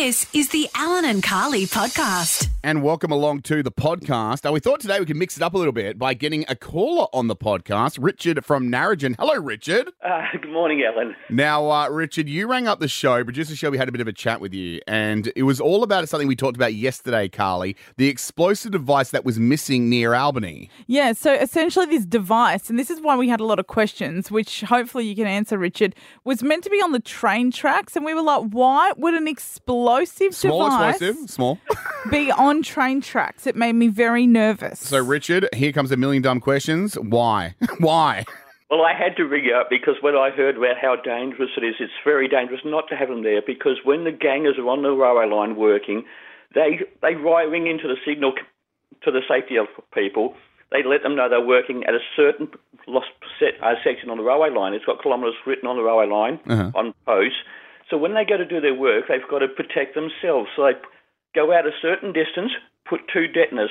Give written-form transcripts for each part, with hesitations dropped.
This is the Alan and Carly podcast. And welcome along to the podcast. We thought today we could mix it up a little bit by getting a caller on the podcast, Richard from Narrogin. Hello, Richard. Good morning, Alan. Now, Richard, you rang up the show, produced the show, we had a bit of a chat with you, and it was all about something we talked about yesterday, Carly, the explosive device that was missing near Albany. Yeah, so essentially this device, and this is why we had a lot of questions, which hopefully you can answer, Richard, was meant to be on the train tracks, and we were like, why would an explosive device be on train tracks? It made me very nervous. So, Richard, here comes a million dumb questions. Why? Why? Well, I had to ring up because when I heard about how dangerous it is, it's very dangerous not to have them there because when the gangers are on the railway line working, they ring into the signal to the safety of people. They let them know they're working at a certain section on the railway line. It's got kilometres written on the railway line on posts. So when they go to do their work, they've got to protect themselves. So they go out a certain distance, put two detonators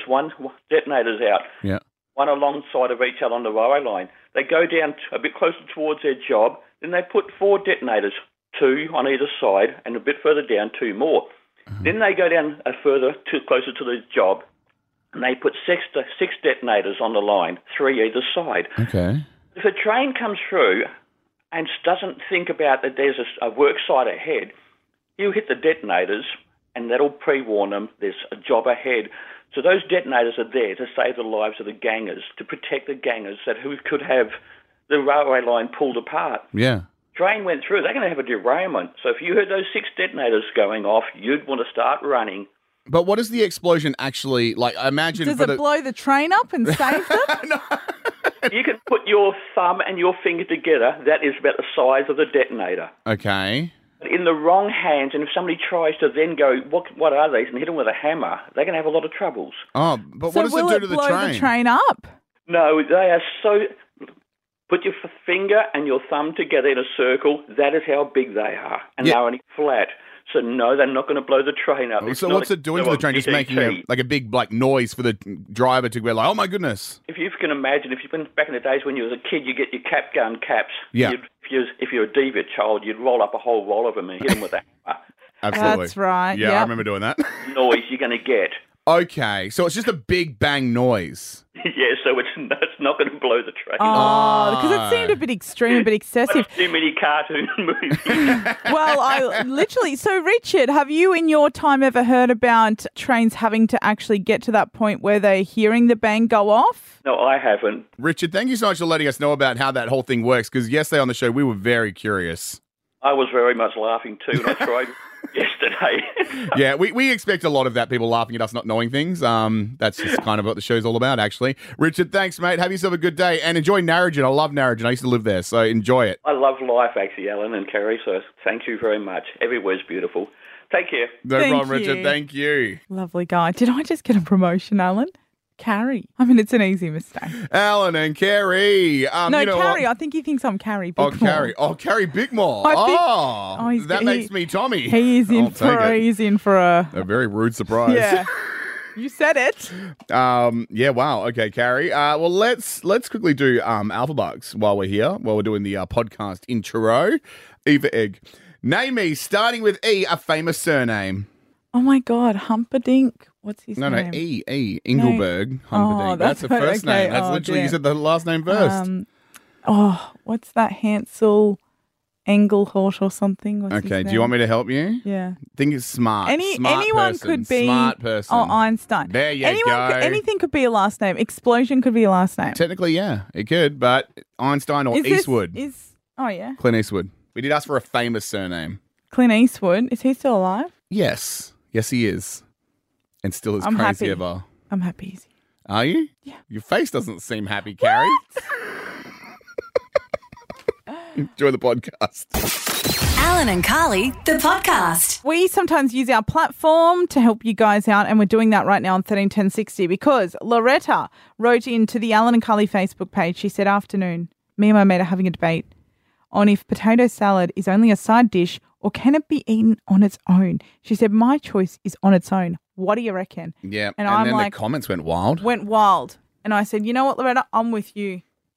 out, one alongside of each other on the railway line. They go down a bit closer towards their job, then they put four detonators, two on either side, and a bit further down, two more. Then they go down closer to the job, and they put six detonators on the line, three either side. Okay. If a train comes through and doesn't think about that there's a work site ahead, you hit the detonators, and that'll pre-warn them there's a job ahead. So those detonators are there to save the lives of the gangers, to protect the gangers who could have the railway line pulled apart. Yeah. Train went through, they're going to have a derailment. So if you heard those six detonators going off, you'd want to start running. But what is the explosion actually like? I imagine. Does it blow the train up and save them? No. You can put your thumb and your finger together. That is about the size of the detonator. Okay. In the wrong hands, and if somebody tries to then go, what are these, and hit them with a hammer, they're going to have a lot of troubles. Oh, but So what does will it do to the blow train? the train up? No, they are so... Put your finger and your thumb together in a circle. That is how big they are, and they're only flat. So no, they're not going to blow the train up. So what's it doing to the train? Just making a big noise for the driver to go like, oh my goodness. If you can imagine, if you've been back in the days when you was a kid, you get your cap gun caps. Yeah. If you're a deviant child, you'd roll up a whole roll of them and hit them with a hammer. Absolutely. That's right. Yeah, I remember doing that. Noise you're going to get. Okay, so it's just a big bang noise. Yeah, so it's not going to blow the train. Oh, because it seemed a bit extreme, a bit excessive. Too many cartoon movies. Well, so Richard, have you in your time ever heard about trains having to actually get to that point where they're hearing the bang go off? No, I haven't. Richard, thank you so much for letting us know about how that whole thing works, because yesterday on the show, we were very curious. I was very much laughing too, and I tried yesterday. Yeah, we expect a lot of that, people laughing at us not knowing things. That's just kind of what the show's all about, actually. Richard, thanks, mate. Have yourself a good day, and enjoy Narrogin. I love Narrogin. I used to live there, so enjoy it. I love life, actually, Alan and Kerry, so thank you very much. Everywhere's beautiful. Take care. No Thank problem, you. Richard. Thank you. Lovely guy. Did I just get a promotion, Alan? Carrie. I mean, it's an easy mistake. Alan and Carrie. No, you know Carrie. what? I think he thinks I'm Carrie Bickmore. Carrie Bickmore. I think- That makes me Tommy. He's in for a A very rude surprise. Yeah. You said it. Yeah, wow. Okay, Carrie. Well, let's quickly do Alpha Bugs while we're here, while we're doing the podcast intro. E for egg. Name me, starting with E, a famous surname. Oh my God, Humperdinck. What's his name? No, E. Engelberg. Humperdinck. That's the first name. That's literally, you said the last name first. What's that? Hansel Engelhort or something? What's his Okay, name? do you want me to help you? Yeah. I think it's smart. Smart anyone person. could be. Smart person. Oh, Einstein. There you go. Anything could be a last name. Explosion could be a last name. Technically, yeah, it could, but Einstein or Eastwood. Oh, yeah. Clint Eastwood. We did ask for a famous surname. Clint Eastwood. Is he still alive? Yes. Yes, he is. And still as I'm crazy happy. ever. I'm happy he's here. Are you? Yeah. Your face doesn't seem happy, Carrie. Enjoy the podcast. Alan and Carly, the podcast. We sometimes use our platform to help you guys out, and we're doing that right now on 131060 because Loretta wrote into the Alan and Carly Facebook page. She said, afternoon, me and my mate are having a debate on if potato salad is only a side dish or can it be eaten on its own. She said, my choice is on its own. What do you reckon? Yeah. And I'm I'm then like, the comments went wild. And I said, you know what, Loretta? I'm with you.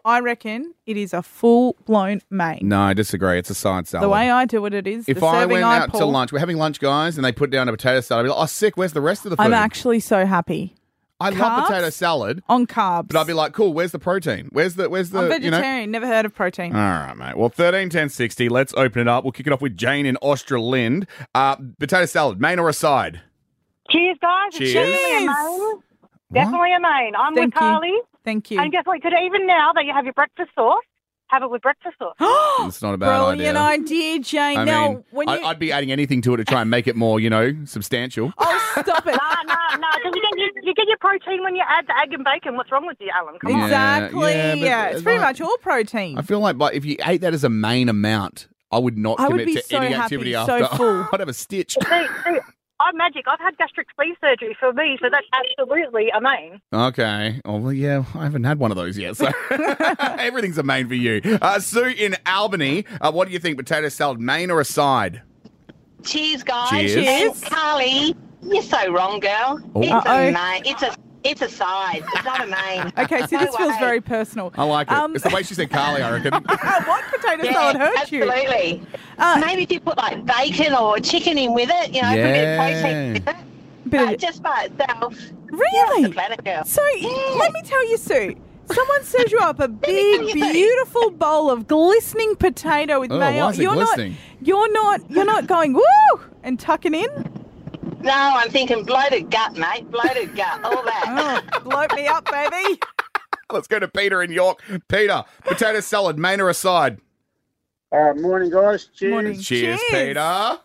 I reckon it is a full-blown main. No, I disagree. It's a side salad. The way I do it is if the I serving went I out pull. to lunch, we're having lunch, guys, and they put down a potato salad, I'd be like, oh, sick, where's the rest of the food? I'm actually so happy. I Carbs love potato salad, on carbs. but I'd be like, cool, where's the protein? Where's the I'm you know? vegetarian. Never heard of protein. All right, mate. Well, 13, 10, 60. Let's open it up. We'll kick it off with Jane in Australind. Potato salad, main or a side? Cheers, guys. Cheers. It's definitely a main. Definitely a main. I'm Thank with you. Carly. Thank you. And guess what? Because even now that you have your breakfast sauce, have it with breakfast sauce. It's not a bad Brilliant idea. idea, Jane. I now, mean, when you... I'd be adding anything to it to try and make it more, substantial. Oh, stop it. No. Because you get your protein when you add the egg and bacon. What's wrong with you, Alan? Come on. Exactly. Yeah, but It's pretty like- much all protein. I feel like if you ate that as a main amount, I would not I would commit be to so any happy, activity so after. full. I'd have a stitch. See, I'm magic. I've had gastric sleeve surgery for me, so that's absolutely a main. Okay. Oh, well, yeah, I haven't had one of those yet, so everything's a main for you. Sue in Albany, what do you think? Potato salad, main or a side? Cheers, guys. Cheers. And Carly, you're so wrong, girl. Oh. It's Uh-oh. a main. It's a side. It's not a main. Okay, so No this feels way. very personal. I like it. It's the way she said Carly, I reckon. What potato salad hurt you? absolutely. Maybe if you put like bacon or chicken in with it, put a bit of protein with it. Bit of- But just by itself, Really? the planet, girl. So let me tell you, Sue. Someone serves you up a me big, tell you, Sue. beautiful bowl of glistening potato with Oh, mayo. why is it glistening? You're not going woo and tucking in. No, I'm thinking bloated gut, mate. Bloated gut. All that. Oh, bloat me up, baby. Let's go to Peter in York. Peter, potato salad, main or a side? Morning, guys. Cheers. Morning. Cheers, Cheers. Peter.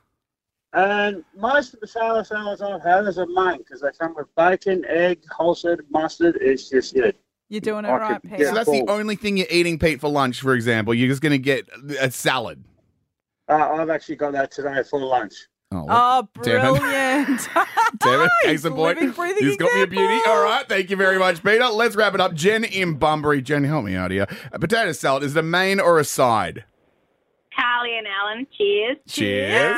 And most of the salad salads I've had is a main because they come with bacon, egg, whole-seed mustard. It's just it. You're doing it I right, could Peter. So Yeah. that's the Cool. only thing you're eating, Pete, for lunch, for example. You're just going to get a salad. I've actually got that today for lunch. Oh, Oh, Damn it. brilliant. Damn it. Case He's in point. living, breathing He's got me a beauty. example. All right. Thank you very much, Peter. Let's wrap it up. Jen in Bunbury. Jen, help me out here. A potato salad, is it a main or a side? Carly and Alan, cheers. Cheers.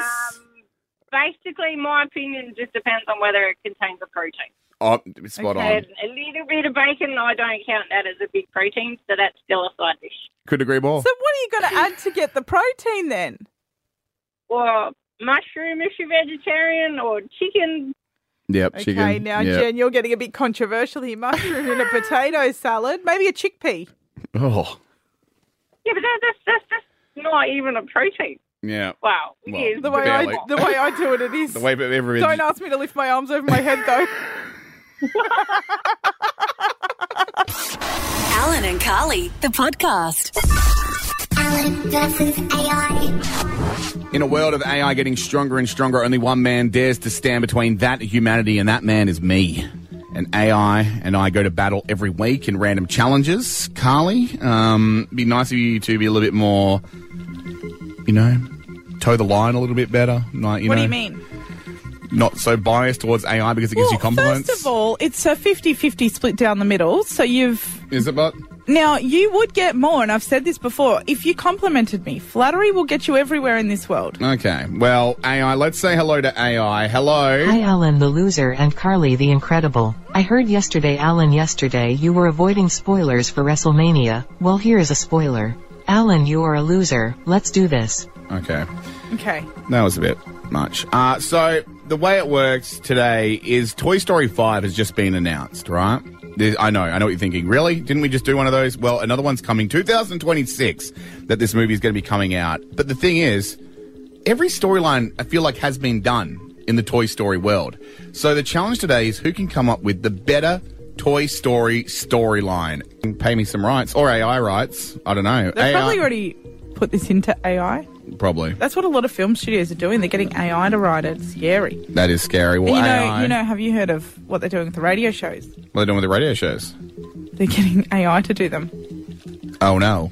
Basically, my opinion just depends on whether it contains a protein. Oh, spot Okay. on. A little bit of bacon, I don't count that as a big protein, so that's still a side dish. Couldn't agree more. So what are you going to add to get the protein then? Or mushroom if you're vegetarian, or chicken. Yep, Okay, chicken. now, Yep. Jen, you're getting a bit controversial here. Mushroom in a potato salad, maybe a chickpea. Oh, Yeah, but that's just not even a protein. yeah. Wow, it Well, is. The way Barely. I do it, it is. The way every Don't ask me to lift my arms over my head, though. Alan and Carly, the podcast. Alan versus AI. In a world of AI getting stronger and stronger, only one man dares to stand between that humanity, and that man is me. And AI and I go to battle every week in random challenges. Carly, be nice of you to be a little bit more, toe the line a little bit better. Like, What do you mean? Not so biased towards AI because it gives you compliments. First of all, it's a 50-50 split down the middle. So Is it, but? now you would get more, and I've said this before, if you complimented me. Flattery will get you everywhere in this world. Okay. Well, AI, let's say hello to AI. Hello. Hi Alan the loser and Carly the incredible. I heard yesterday you were avoiding spoilers for WrestleMania. Well, here is a spoiler. Alan, you are a loser. Let's do this. Okay. Okay. That was a bit much. So the way it works today is Toy Story 5 has just been announced, right? I know what you're thinking. Really? Didn't we just do one of those? Well, another one's coming 2026 that this movie is going to be coming out. But the thing is, every storyline I feel like has been done in the Toy Story world. So the challenge today is who can come up with the better Toy Story storyline. Pay me some rights or AI rights. I don't know. They've probably already put this into AI. Probably. That's what a lot of film studios are doing. They're getting AI to write it. It's scary. That is scary. Well, And AI. have you heard of what they're doing with the radio shows? What are they doing with the radio shows? They're getting AI to do them. Oh, no.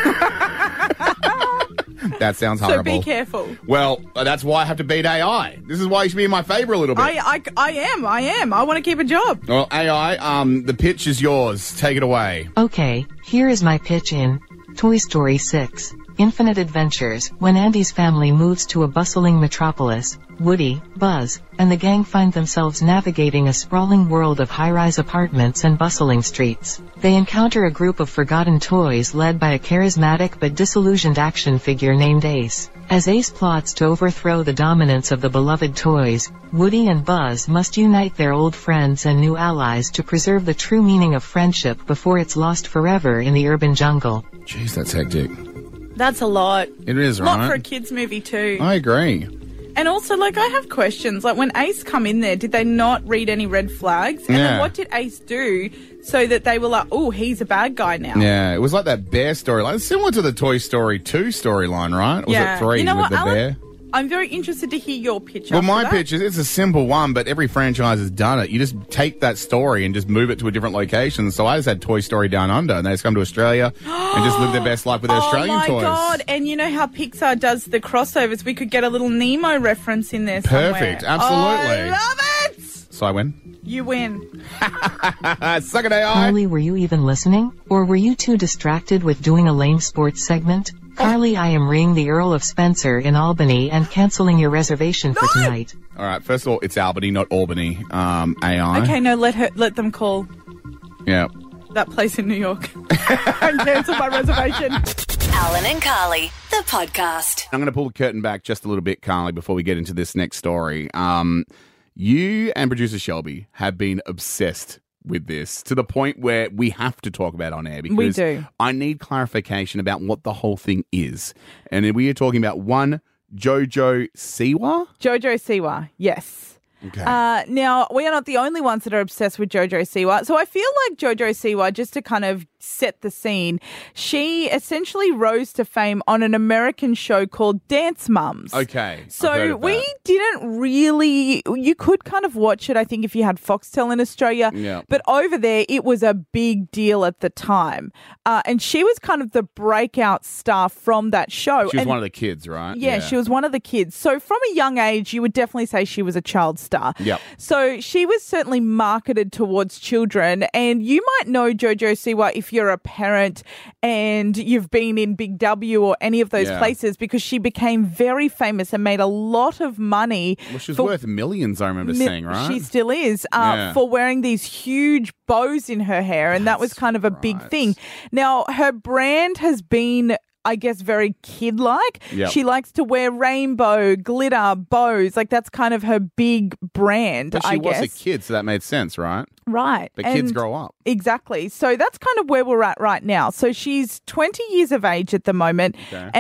That sounds horrible. So be careful. Well, that's why I have to beat AI. This is why you should be in my favour a little bit. I am. I want to keep a job. Well, AI, the pitch is yours. Take it away. Okay, here is my pitch in Toy Story 6. Infinite Adventures, when Andy's family moves to a bustling metropolis, Woody, Buzz, and the gang find themselves navigating a sprawling world of high-rise apartments and bustling streets. They encounter a group of forgotten toys led by a charismatic but disillusioned action figure named Ace. As Ace plots to overthrow the dominance of the beloved toys, Woody and Buzz must unite their old friends and new allies to preserve the true meaning of friendship before it's lost forever in the urban jungle. Jeez, that's hectic. That's a lot. It is, a right? lot for a kids' movie too. I agree. And also, like, I have questions. Like, when Ace come in there, did they not read any red flags? And then what did Ace do so that they were like, oh, he's a bad guy now? Yeah, it was like that bear storyline. It's similar to the Toy Story 2 storyline, right? Or was it 3 you know with what, the Alan? bear? I'm very interested to hear your pitch. Well, my pitch is, it's a simple one, but every franchise has done it. You just take that story and just move it to a different location. So I just had Toy Story Down Under, and they just come to Australia and just live their best life with their Australian toys. Oh, my God. And you know how Pixar does the crossovers? We could get a little Nemo reference in there somewhere. Perfect. Absolutely. Oh, I love it. So I win? You win. Suck it, AI. Carly, were you even listening? Or were you too distracted with doing a lame sports segment? Carly, I am ringing the Earl of Spencer in Albany and cancelling your reservation for tonight. All right, first of all, it's Albany, not Albany. AI. Okay, no, let them call Yeah. that place in New York and cancel my reservation. Alan and Carly, the podcast. I'm going to pull the curtain back just a little bit, Carly, before we get into this next story. You and producer Shelby have been obsessed with this to the point where we have to talk about it on air because we do. I need clarification about what the whole thing is. And we are talking about one Jojo Siwa? Jojo Siwa, yes. Okay. Now, we are not the only ones that are obsessed with Jojo Siwa. So I feel like Jojo Siwa, just to kind of set the scene, she essentially rose to fame on an American show called Dance Mums. Okay. So we didn't really, you could kind of watch it, I think, if you had Foxtel in Australia. Yeah. But over there, it was a big deal at the time. And she was kind of the breakout star from that show. She was one of the kids, right? Yeah, she was one of the kids. So from a young age, you would definitely say she was a child star. Yep. So she was certainly marketed towards children. And you might know Jojo Siwa if you're a parent and you've been in Big W or any of those places, because she became very famous and made a lot of money. Well, she's worth millions, I remember saying, right? She still is, for wearing these huge bows in her hair. And that was kind of a big thing. Now, her brand has been, I guess, very kid-like. Yep. She likes to wear rainbow, glitter, bows. Like, that's kind of her big brand, But I guess. she was a kid, so that made sense, right? Right. But kids grow up. Exactly. So that's kind of where we're at right now. So she's 20 years of age at the moment,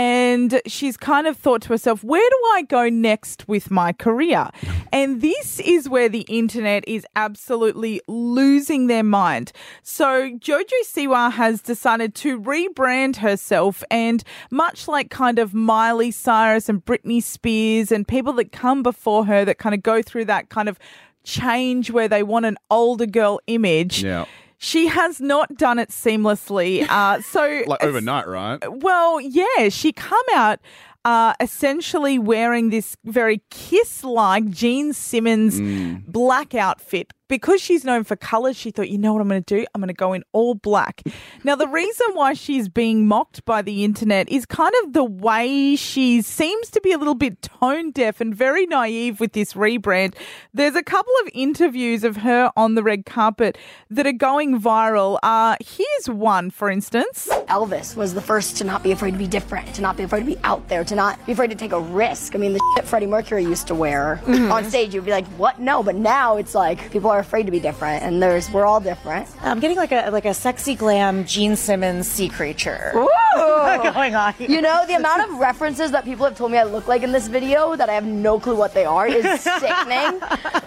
and she's kind of thought to herself, where do I go next with my career? And this is where the internet is absolutely losing their mind. So Jojo Siwa has decided to rebrand herself, and much like kind of Miley Cyrus and Britney Spears and people that come before her that kind of go through that kind of change where they want an older girl image. Yeah. She has not done it seamlessly. So like overnight, right? Well, yeah, she come out essentially wearing this very Kiss-like Gene Simmons black outfit. Because she's known for colours, she thought, you know what I'm going to do? I'm going to go in all black. Now, the reason why she's being mocked by the internet is kind of the way she seems to be a little bit tone deaf and very naive with this rebrand. There's a couple of interviews of her on the red carpet that are going viral. Here's one, for instance. Elvis was the first to not be afraid to be different, to not be afraid to be out there, to not be afraid to take a risk. I mean, the shit Freddie Mercury used to wear on stage, you'd be like, what? No, but now it's like people are afraid to be different, and we're all different. I'm getting like a sexy glam Gene Simmons sea creature. Ooh. going on here. You know, the amount of references that people have told me I look like in this video that I have no clue what they are is sickening.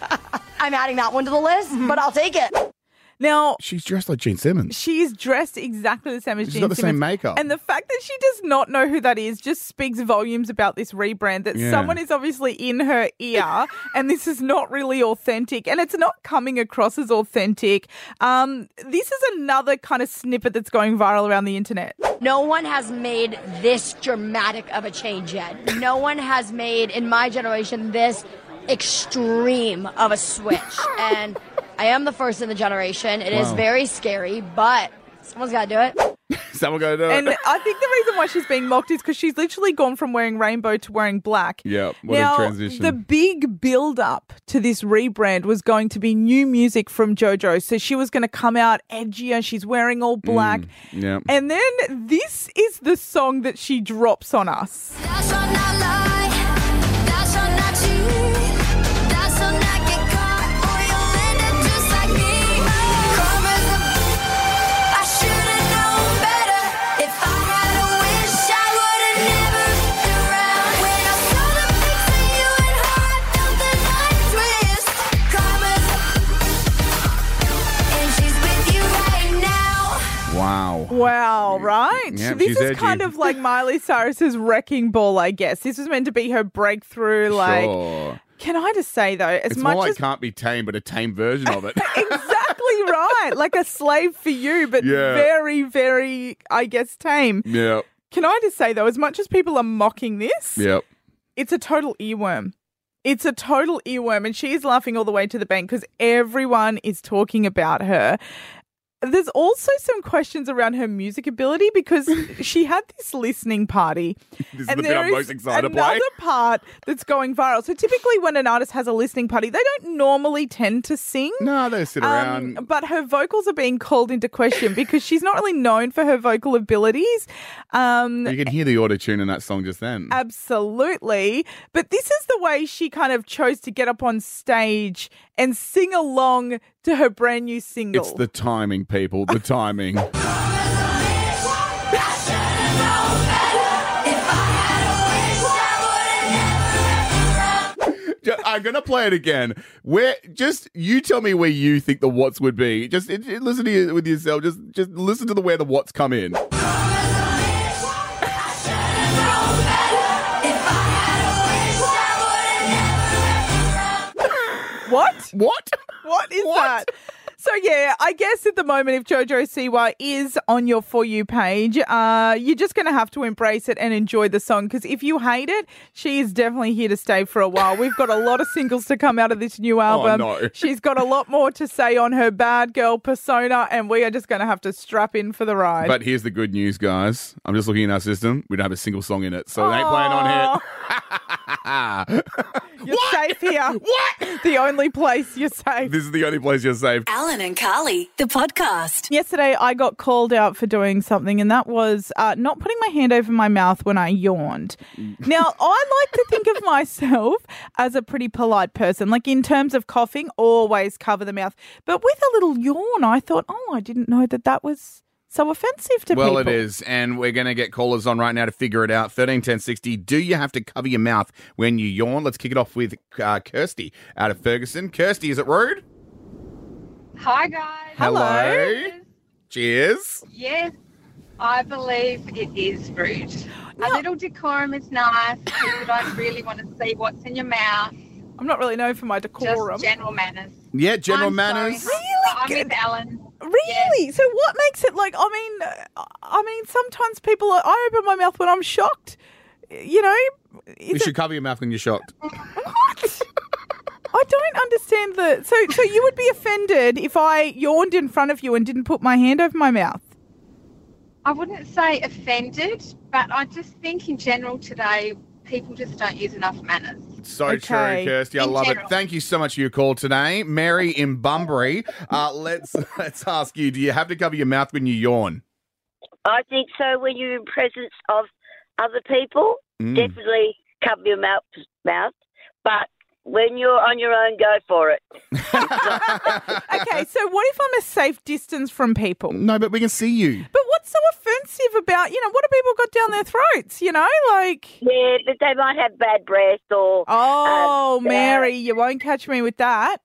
I'm adding that one to the list, but I'll take it. Now, she's dressed like Gene Simmons. She's dressed exactly the same as Gene Simmons. She's got the same makeup. And the fact that she does not know who that is just speaks volumes about this rebrand, that someone is obviously in her ear and this is not really authentic, and it's not coming across as authentic. This is another kind of snippet that's going viral around the internet. No one has made this dramatic of a change yet. No one has made, in my generation, this extreme of a switch. And I am the first in the generation. It is very scary, but someone's got to do it. Someone got to do it. And I think the reason why she's being mocked is because she's literally gone from wearing rainbow to wearing black. Yeah, what now, a transition. The big build-up to this rebrand was going to be new music from JoJo. So she was going to come out edgier. She's wearing all black. Yeah. And then this is the song that she drops on us. Wow, right? Yep, this she's is edgy. kind of like Miley Cyrus's Wrecking Ball, I guess. This was meant to be her breakthrough. Like, Sure. Can I just say, though, as It's much more like as... Can't Be Tamed, but a tame version of it. Exactly right. Like a slave for you, but Yeah. very, very, I guess, tame. Yeah. Can I just say, though, as much as people are mocking this, Yep. it's a total earworm. It's a total earworm, and she is laughing all the way to the bank because everyone is talking about her. There's also some questions around her music ability because she had this listening party. This is the bit I'm most excited to play. Another part that's going viral. So typically when an artist has a listening party, they don't normally tend to sing. No, they sit around. But her vocals are being called into question because she's not really known for her vocal abilities. You can hear the auto-tune in that song just then. Absolutely. But this is the way she kind of chose to get up on stage and sing along to her brand new single. It's the timing, people. The timing. I'm going to play it again. You tell me where you think the watts would be. Just listen to it with yourself. Just listen to where the watts come in. What? What? What is that? So, yeah, I guess at the moment, if JoJo Siwa is on your For You page, you're just going to have to embrace it and enjoy the song because if you hate it, she is definitely here to stay for a while. We've got a lot of singles to come out of this new album. no. She's got a lot more to say on her bad girl persona, and we are just going to have to strap in for the ride. But here's the good news, guys. I'm just looking in our system. We don't have a single song in it, so they ain't playing on here. You're safe here. What? The only place you're safe. This is the only place you're safe. Alan and Carly, the podcast. Yesterday, I got called out for doing something, and that was not putting my hand over my mouth when I yawned. Now, I like to think of myself as a pretty polite person. Like, in terms of coughing, always cover the mouth. But with a little yawn, I thought, I didn't know that was so offensive to people. Well, it is, and we're going to get callers on right now to figure it out. 131060, do you have to cover your mouth when you yawn? Let's kick it off with Kirsty out of Ferguson. Kirsty, is it rude? Hi, guys. Hello. Cheers. Yes, I believe it is rude. A little decorum is nice. People don't really want to see what's in your mouth. I'm not really known for my decorum. Just general manners. Yeah, general I'm manners. sorry. Really? I'm with Alan. Really? So what makes it like, I mean, sometimes I open my mouth when I'm shocked. You know? You should cover your mouth when you're shocked. What? I don't understand So you would be offended if I yawned in front of you and didn't put my hand over my mouth? I wouldn't say offended, but I just think in general today, people just don't use enough manners. So true, Kirsty. I love it. Thank you so much for your call today. Mary in Bunbury, let's ask you, do you have to cover your mouth when you yawn? I think so. When you're in presence of other people, definitely cover your mouth. But when you're on your own, go for it. Okay, so what if I'm a safe distance from people? No, but we can see you. But what's so offensive about, what have people got down their throats, like... Yeah, but they might have bad breath or... Oh, Mary, you won't catch me with that.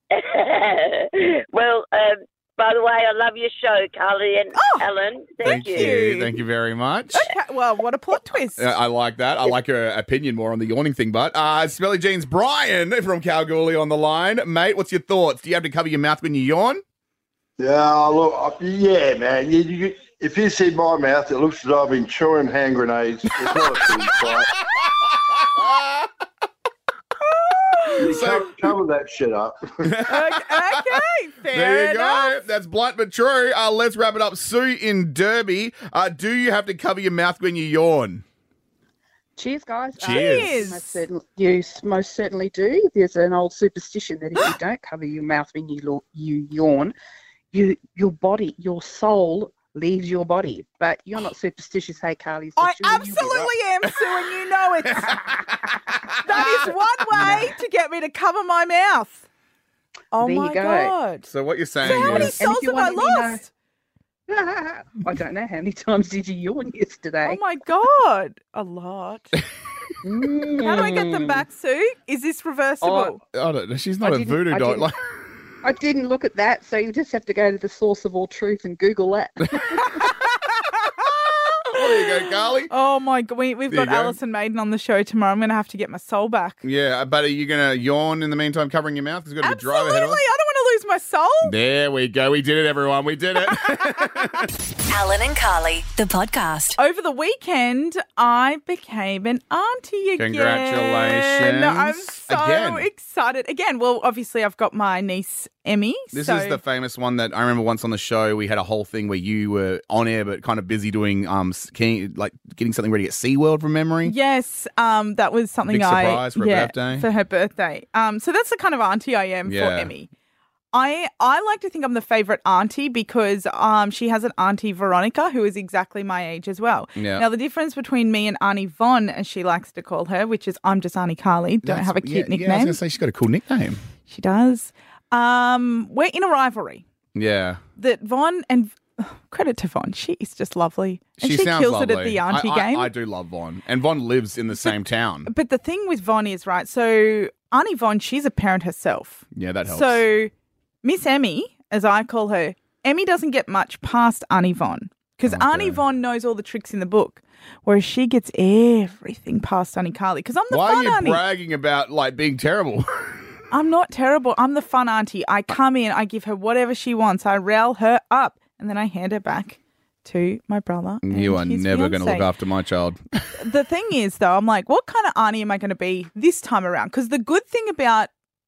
Well, by the way, I love your show, Carly and Alan. Thank you. Thank you very much. Okay, well, what a plot twist. I like that. I like her opinion more on the yawning thing. But Smelly Jeans, Brian from Kalgoorlie on the line. Mate, what's your thoughts? Do you have to cover your mouth when you yawn? Yeah, look, yeah, man. If you see my mouth, it looks as though I've been chewing hand grenades. It's not a food fight. Cover that shit up. Okay, fair There you enough. go. That's blunt but true. Let's wrap it up. Sue in Derby, do you have to cover your mouth when you yawn? Cheers, guys. Cheers. You most certainly do. There's an old superstition that if you don't cover your mouth when you yawn, your body, your soul leaves your body. But you're not superstitious, hey, Carly. So I surely you'll be absolutely right. am, Sue, and you know it. That is one way to get me to cover my mouth. Oh, There you my go. God. So what you're saying So how many is... souls if you have I want to, lost? I don't know how many times did you yawn yesterday. Oh, my God. A lot. How do I get them back, Sue? Is this reversible? I don't know. She's not a didn't- voodoo I doll. didn't- Like, I didn't look at that, so you just have to go to the source of all truth and Google that. there you go, Carly. Oh, my God. We've There got you go. Alison Maiden on the show tomorrow. I'm going to have to get my soul back. Yeah, but are you going to yawn in the meantime, covering your mouth? There's got to be a drive Absolutely. ahead of I us. don't want to lose my soul. There we go. We did it, everyone. We did it. Alan and Carly, the podcast. Over the weekend, I became an auntie again. Congratulations. I'm so Again. excited. Again, well, obviously, I've got my niece, Emmy. This so is the famous one that I remember once on the show. We had a whole thing where you were on air, but kind of busy doing getting something ready at SeaWorld from memory. Yes, that was something Big surprise for her birthday. For her birthday. So that's the kind of auntie I am for Yeah. Emmy. I like to think I'm the favourite auntie because she has an auntie Veronica who is exactly my age as well. Yeah. Now the difference between me and Auntie Von, as she likes to call her, which is I'm just Auntie Carly, don't have a cute nickname. Yeah, I was going to say she's got a cool nickname. She does. We're in a rivalry Yeah. that Von and credit to Von, she is just lovely. And she sounds kills lovely. it at the auntie game. I do love Von. And Von lives in the same town. But the thing with Von is, right, so Auntie Von, she's a parent herself. Yeah, that helps. So Miss Emmy, as I call her, Emmy doesn't get much past Auntie Von because Auntie Von knows all the tricks in the book, whereas she gets everything past Auntie Carly because I'm the Why are fun you auntie. bragging about being terrible? I'm not terrible. I'm the fun auntie. I come in, I give her whatever she wants. I rail her up and then I hand her back to my brother. You are and his never going to fiancée. look after my child. The thing is, though, I'm like, what kind of auntie am I going to be this time around? Because the good thing about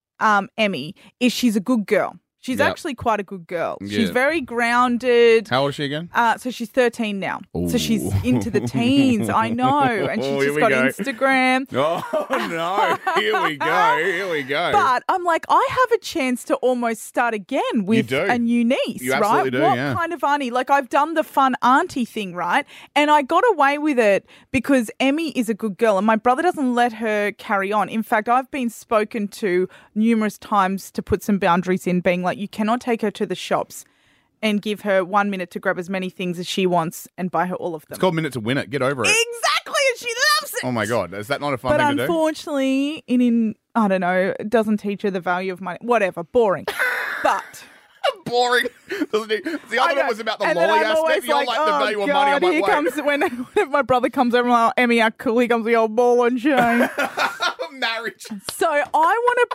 Emmy is she's a good girl. She's Yep. actually quite a good girl. Yeah. She's very grounded. How old is she again? So she's 13 now. Ooh. So she's into the teens. I know. And she's Here just we got go. Instagram. Oh, no. Here we go. Here we go. But I'm like, I have a chance to almost start again with do. a new niece, You right? absolutely do, What yeah. kind of auntie? Like, I've done the fun auntie thing, right? And I got away with it because Emmy is a good girl and my brother doesn't let her carry on. In fact, I've been spoken to numerous times to put some boundaries in, being like, you cannot take her to the shops and give her 1 minute to grab as many things as she wants and buy her all of them. It's called Minute to Win It. Get over it. Exactly, and she loves it. Oh, my God. Is that not a fun But thing to do? unfortunately, in I don't know, it doesn't teach her the value of money. Whatever, boring. But boring. Doesn't it? The other one was about the and then lolly I'm always aspect. You're like the oh value of God, money. I'm here like, comes when my brother comes over, I'm like, oh, Emmy, how cool. Here comes the old ball and chain. Marriage. So I want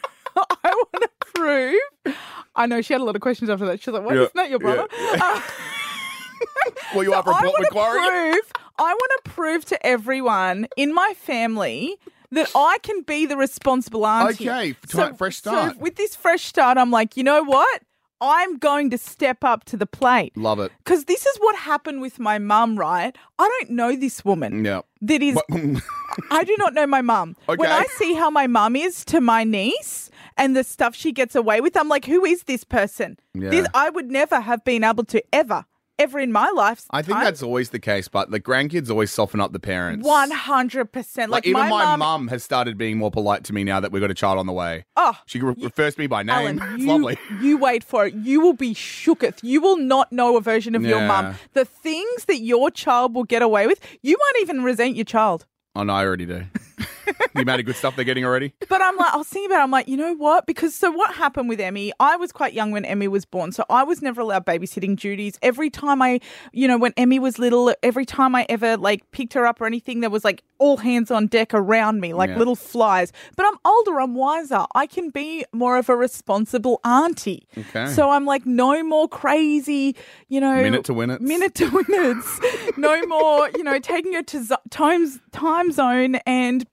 to prove. I know she had a lot of questions after that. She's like, "What? Yeah, Isn't that your brother?" yeah. Well, you are from Port Macquarie. I want to prove to everyone in my family that I can be the responsible auntie. Okay, fresh start. So with this fresh start, I'm like, you know what? I'm going to step up to the plate. Love it. Because this is what happened with my mum, right? I don't know this woman. Yeah. That is, I do not know my mum. Okay. When I see how my mum is to my niece and the stuff she gets away with, I'm like, who is this person? Yeah. I would never have been able to ever in my life. I think that's always the case, but the grandkids always soften up the parents. 100%. Like even my mum. mum has started being more polite to me now that we've got a child on the way. Oh, she refers to me by name. Alan, It's lovely. You wait for it. You will be shooketh. You will not know a version of your Yeah. mum. The things that your child will get away with, you might even resent your child. Oh, no, I already do. The amount of good stuff they're getting already. But I'm like, I was thinking about it. I'm like, you know what? Because so what happened with Emmy, I was quite young when Emmy was born. So I was never allowed babysitting duties. Every time when Emmy was little, every time I ever picked her up or anything, there was all hands on deck around me, like Yeah. little flies. But I'm older, I'm wiser. I can be more of a responsible auntie. Okay. So I'm like, no more crazy, Minute to win it. Minute to win it. No more, taking her to time zone and basically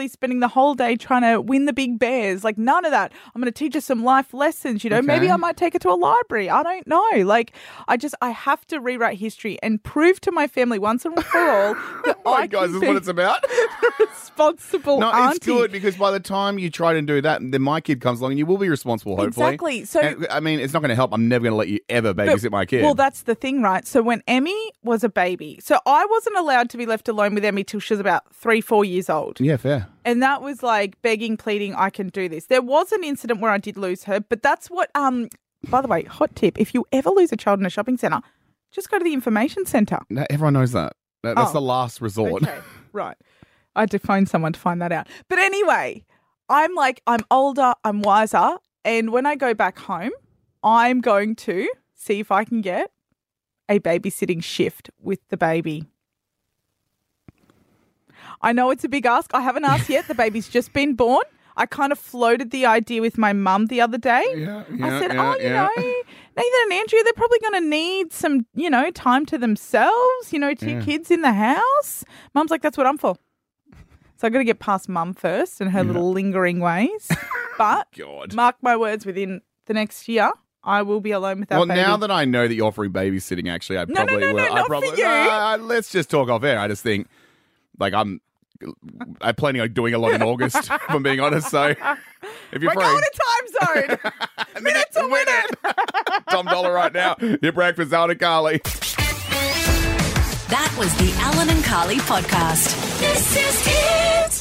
spending the whole day trying to win the big bears. Like, none of that. I'm going to teach her some life lessons, you know. Okay. Maybe I might take her to a library. I don't know. Like, I have to rewrite history and prove to my family once and for all that I Guys, can this is be what it's about. responsible No, auntie. it's good because by the time you try to do that, then my kid comes along and you will be responsible, hopefully. Exactly. So, And, I mean, it's not going to help. I'm never going to let you ever babysit my kid. Well, that's the thing, right? So when Emmy was a baby, so I wasn't allowed to be left alone with Emmy till she was about 3-4 years old. Yeah, fair. And that was like begging, pleading, I can do this. There was an incident where I did lose her, but that's what, by the way, hot tip, if you ever lose a child in a shopping centre, just go to the information centre. No, everyone knows that. That's the last resort. Okay, right. I had to phone someone to find that out. But anyway, I'm older, I'm wiser, and when I go back home, I'm going to see if I can get a babysitting shift with the baby. I know it's a big ask. I haven't asked yet. The baby's just been born. I kind of floated the idea with my mum the other day. I said, you know, Nathan and Andrea, they're probably going to need some, you know, time to themselves, you know, two kids in the house. Mum's like, that's what I'm for. So I've got to get past Mum first and her little lingering ways. But mark my words, within the next year, I will be alone with that baby. Well, now that I know that you're free babysitting, actually, I probably will. not for you. Let's just talk off air. I just think, like, I'm planning on doing a lot in August, if I'm being honest. So if you're We're free. going to time zone. Minutes to win it. Tom Dollar right now. Your breakfast, Alan and Carly. That was the Alan and Carly podcast. This is it.